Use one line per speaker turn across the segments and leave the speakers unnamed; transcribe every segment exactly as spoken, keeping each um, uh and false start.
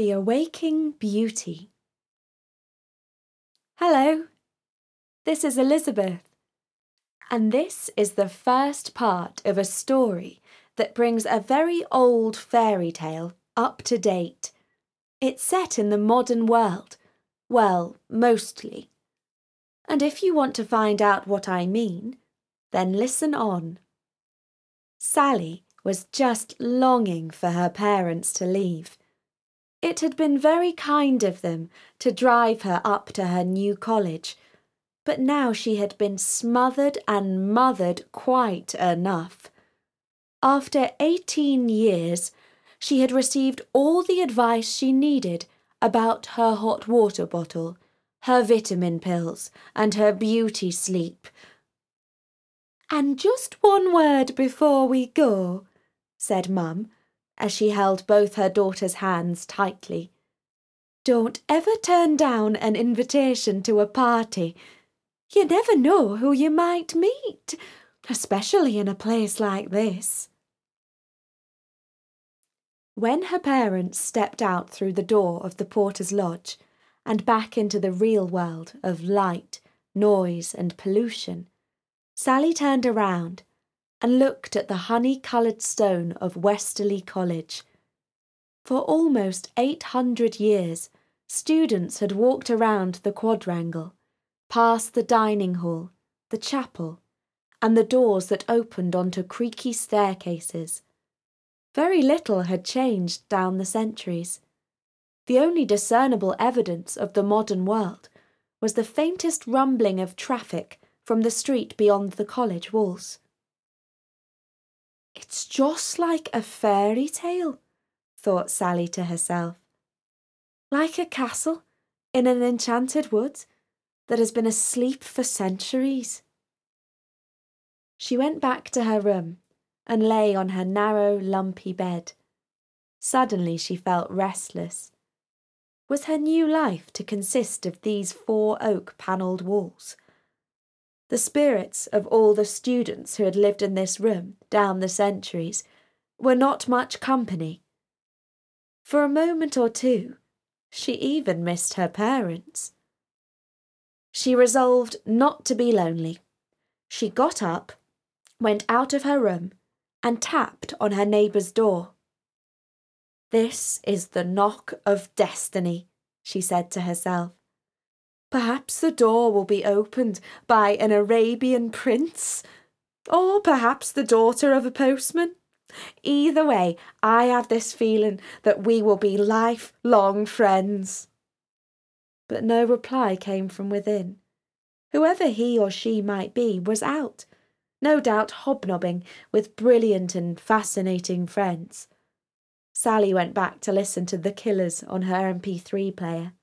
The Awaking Beauty. Hello, this is Elizabeth, and this is the first part of a story that brings a very old fairy tale up to date. It's set in the modern world, well, mostly. And if you want to find out what I mean, then listen on. Sally was just longing for her parents to leave. It had been very kind of them to drive her up to her new college, but now she had been smothered and mothered quite enough. After eighteen years, she had received all the advice she needed about her hot water bottle, her vitamin pills, and her beauty sleep. "And just one word before we go," said Mum, as she held both her daughter's hands tightly. "Don't ever turn down an invitation to a party. You never know who you might meet, especially in a place like this." When her parents stepped out through the door of the porter's lodge and back into the real world of light, noise, and pollution, Sally turned around and looked at the honey-coloured stone of Westerly College. For almost eight hundred years, students had walked around the quadrangle, past the dining hall, the chapel, and the doors that opened onto creaky staircases. Very little had changed down the centuries. The only discernible evidence of the modern world was the faintest rumbling of traffic from the street beyond the college walls. "It's just like a fairy tale," thought Sally to herself. "Like a castle in an enchanted wood that has been asleep for centuries." She went back to her room and lay on her narrow, lumpy bed. Suddenly she felt restless. Was her new life to consist of these four oak-panelled walls? The spirits of all the students who had lived in this room down the centuries were not much company. For a moment or two, she even missed her parents. She resolved not to be lonely. She got up, went out of her room, and tapped on her neighbour's door. "This is the knock of destiny," she said to herself. "Perhaps the door will be opened by an Arabian prince, or perhaps the daughter of a postman. Either way, I have this feeling that we will be lifelong friends." But no reply came from within. Whoever he or she might be was out, no doubt hobnobbing with brilliant and fascinating friends. Sally went back to listen to The Killers on her M P three player.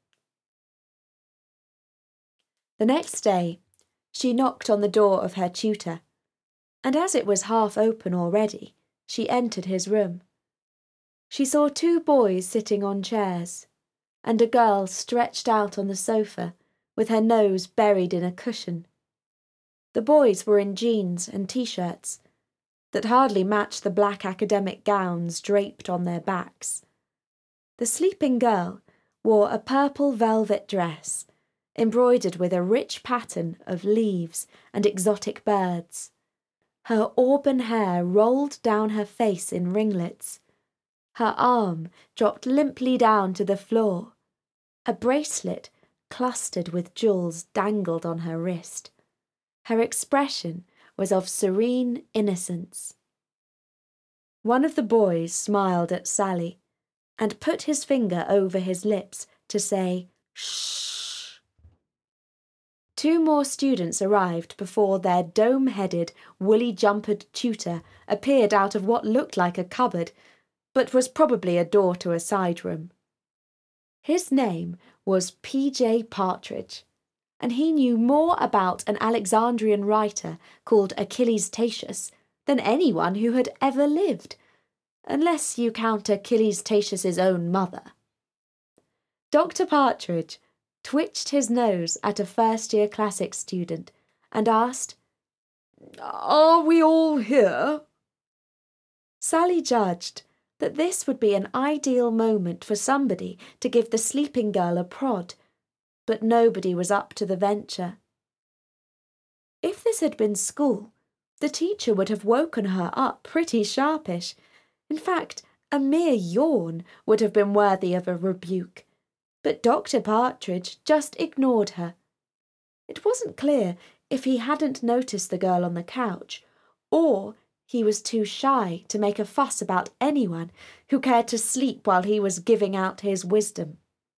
The next day, she knocked on the door of her tutor, and as it was half open already, she entered his room. She saw two boys sitting on chairs, and a girl stretched out on the sofa with her nose buried in a cushion. The boys were in jeans and t-shirts that hardly matched the black academic gowns draped on their backs. The sleeping girl wore a purple velvet dress, embroidered with a rich pattern of leaves and exotic birds. Her auburn hair rolled down her face in ringlets. Her arm dropped limply down to the floor. A bracelet clustered with jewels dangled on her wrist. Her expression was of serene innocence. One of the boys smiled at Sally and put his finger over his lips to say, "Shh." Two more students arrived before their dome-headed, woolly-jumpered tutor appeared out of what looked like a cupboard, but was probably a door to a side room. His name was P J Partridge, and he knew more about an Alexandrian writer called Achilles Tatius than anyone who had ever lived, unless you count Achilles Tatius's own mother. Doctor Partridge twitched his nose at a first-year classics student and asked, "Are we all here?" Sally judged that this would be an ideal moment for somebody to give the sleeping girl a prod, but nobody was up to the venture. If this had been school, the teacher would have woken her up pretty sharpish. In fact, a mere yawn would have been worthy of a rebuke, but Doctor Partridge just ignored her. It wasn't clear if he hadn't noticed the girl on the couch, or he was too shy to make a fuss about anyone who cared to sleep while he was giving out his wisdom.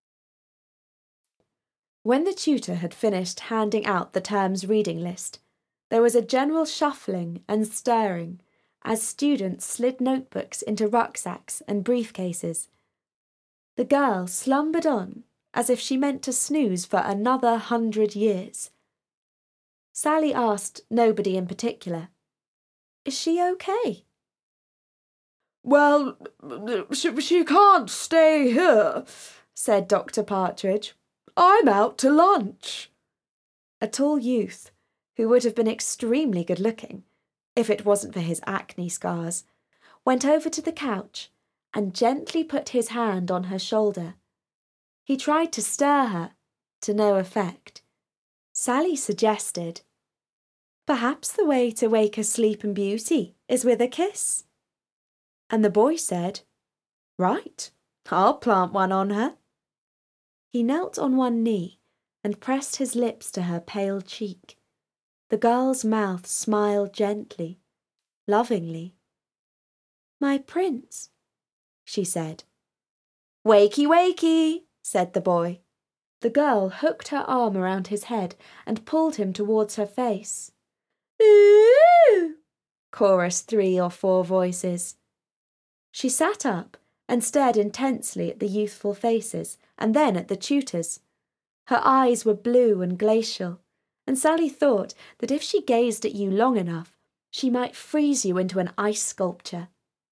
When the tutor had finished handing out the term's reading list, there was a general shuffling and stirring as students slid notebooks into rucksacks and briefcases. The girl slumbered on as if she meant to snooze for another hundred years. Sally asked nobody in particular, "Is she okay?" "Well, she, she can't stay here," said Doctor Partridge. "I'm out to lunch." A tall youth, who would have been extremely good-looking, if it wasn't for his acne scars, went over to the couch and gently put his hand on her shoulder. He tried to stir her, to no effect. Sally suggested, "Perhaps the way to wake a sleeping beauty is with a kiss." And the boy said, "Right, I'll plant one on her." He knelt on one knee and pressed his lips to her pale cheek. The girl's mouth smiled gently, lovingly. "My prince," she said. "Wakey, wakey," said the boy. The girl hooked her arm around his head and pulled him towards her face. "Ooh!" chorused three or four voices. She sat up and stared intensely at the youthful faces and then at the tutors. Her eyes were blue and glacial, and Sally thought that if she gazed at you long enough, she might freeze you into an ice sculpture.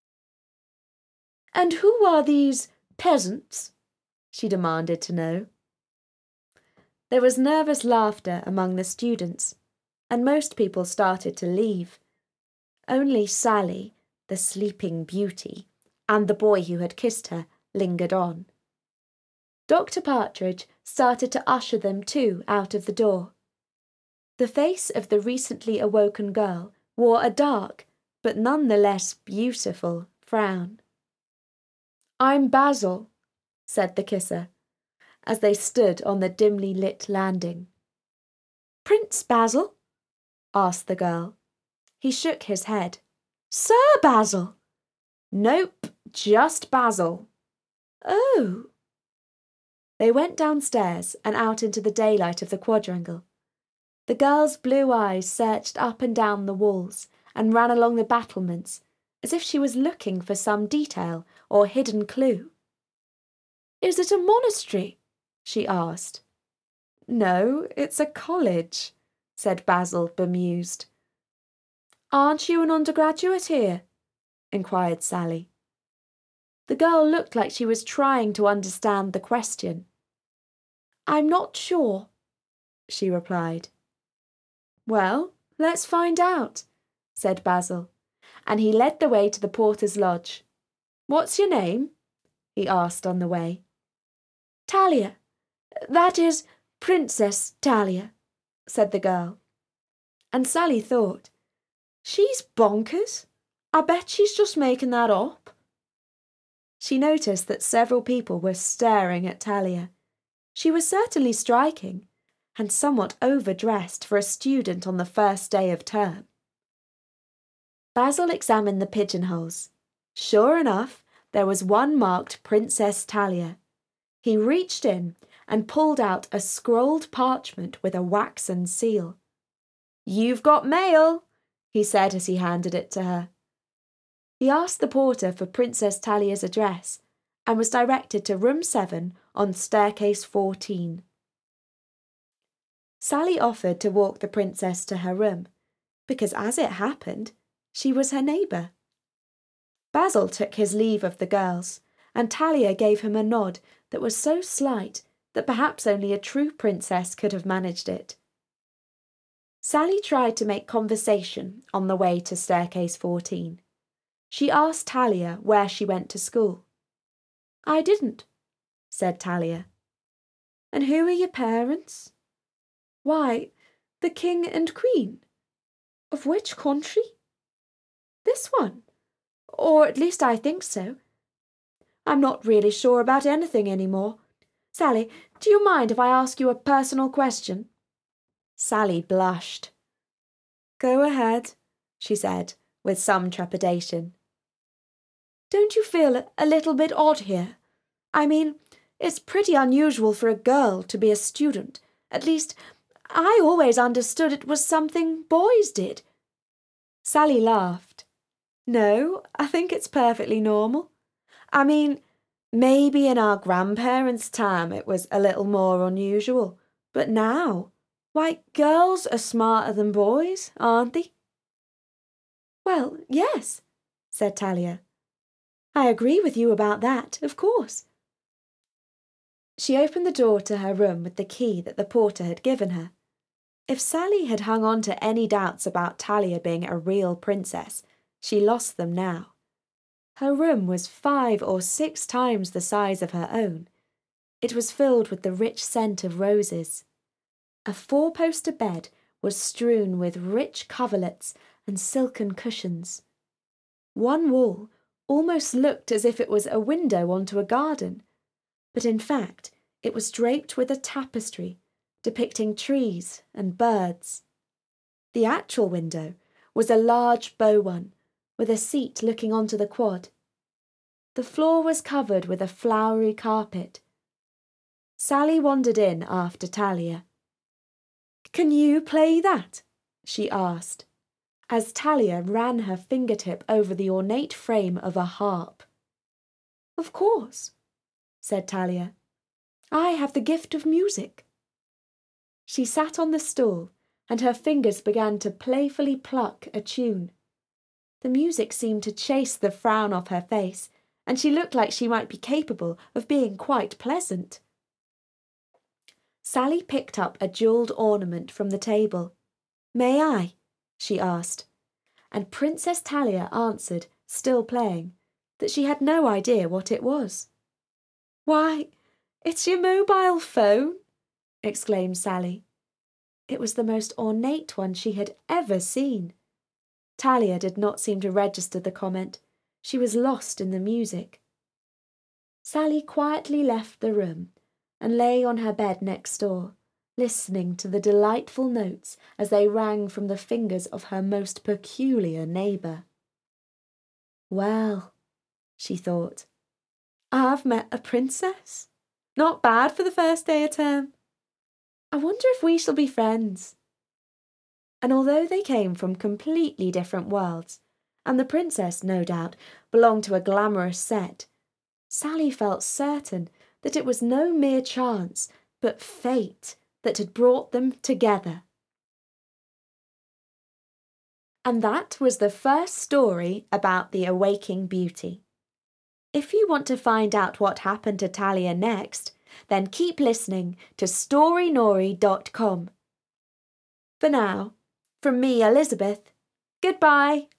"And who are these peasants?" she demanded to know. There was nervous laughter among the students, and most people started to leave. Only Sally, the sleeping beauty, and the boy who had kissed her lingered on. Doctor Partridge started to usher them too out of the door. The face of the recently awoken girl wore a dark, but none the less beautiful, frown. "I'm Basil," said the kisser, as they stood on the dimly lit landing. "Prince Basil?" asked the girl. He shook his head. "Sir Basil?" "Nope, just Basil." "Oh." They went downstairs and out into the daylight of the quadrangle. The girl's blue eyes searched up and down the walls and ran along the battlements as if she was looking for some detail or hidden clue. "Is it a monastery?" she asked. "No, it's a college," said Basil, bemused. "Aren't you an undergraduate here?" inquired Sally. The girl looked like she was trying to understand the question. "I'm not sure," she replied. "Well, let's find out," said Basil, and he led the way to the porter's lodge. "What's your name?" he asked on the way. "Talia. That is, Princess Talia," said the girl. And Sally thought, "She's bonkers. I bet she's just making that up." She noticed that several people were staring at Talia. She was certainly striking, and somewhat overdressed for a student on the first day of term. Basil examined the pigeonholes. Sure enough, there was one marked Princess Talia. He reached in and pulled out a scrolled parchment with a waxen seal. "You've got mail," he said as he handed it to her. He asked the porter for Princess Talia's address and was directed to room seven on staircase fourteen. Sally offered to walk the princess to her room, because as it happened, she was her neighbour. Basil took his leave of the girls, and Talia gave him a nod that was so slight that perhaps only a true princess could have managed it. Sally tried to make conversation on the way to staircase fourteen. She asked Talia where she went to school. I didn't, said Talia. And who are your parents? Why, the king and queen. Of which country? This one. Or at least I think so. I'm not really sure about anything anymore. Sally, do you mind if I ask you a personal question? Sally blushed. Go ahead, she said, with some trepidation. Don't you feel a little bit odd here? I mean, it's pretty unusual for a girl to be a student. At least, I always understood it was something boys did. Sally laughed. No, I think it's perfectly normal. I mean, maybe in our grandparents' time it was a little more unusual, but now, why, girls are smarter than boys, aren't they? Well, yes, said Talia. I agree with you about that, of course. She opened the door to her room with the key that the porter had given her. If Sally had hung on to any doubts about Talia being a real princess, she lost them now. Her room was five or six times the size of her own. It was filled with the rich scent of roses. A four-poster bed was strewn with rich coverlets and silken cushions. One wall almost looked as if it was a window onto a garden, but in fact it was draped with a tapestry depicting trees and birds. The actual window was a large bow one, with a seat looking onto the quad. The floor was covered with a flowery carpet. Sally wandered in after Talia. Can you play that? She asked, as Talia ran her fingertip over the ornate frame of a harp. Of course, said Talia. I have the gift of music. She sat on the stool, and her fingers began to playfully pluck a tune. The music seemed to chase the frown off her face, and she looked like she might be capable of being quite pleasant. Sally picked up a jewelled ornament from the table. May I? She asked, and Princess Talia answered, still playing, that she had no idea what it was. Why, it's your mobile phone, exclaimed Sally. It was the most ornate one she had ever seen. Talia did not seem to register the comment. She was lost in the music. Sally quietly left the room and lay on her bed next door, listening to the delightful notes as they rang from the fingers of her most peculiar neighbour. Well, she thought, I've met a princess. Not bad for the first day of term. I wonder if we shall be friends. And although they came from completely different worlds, and the princess, no doubt, belonged to a glamorous set, Sally felt certain that it was no mere chance, but fate that had brought them together. And that was the first story about the Awaking Beauty. If you want to find out what happened to Talia next, then keep listening to story nori dot com. For now, from me, Elizabeth, goodbye.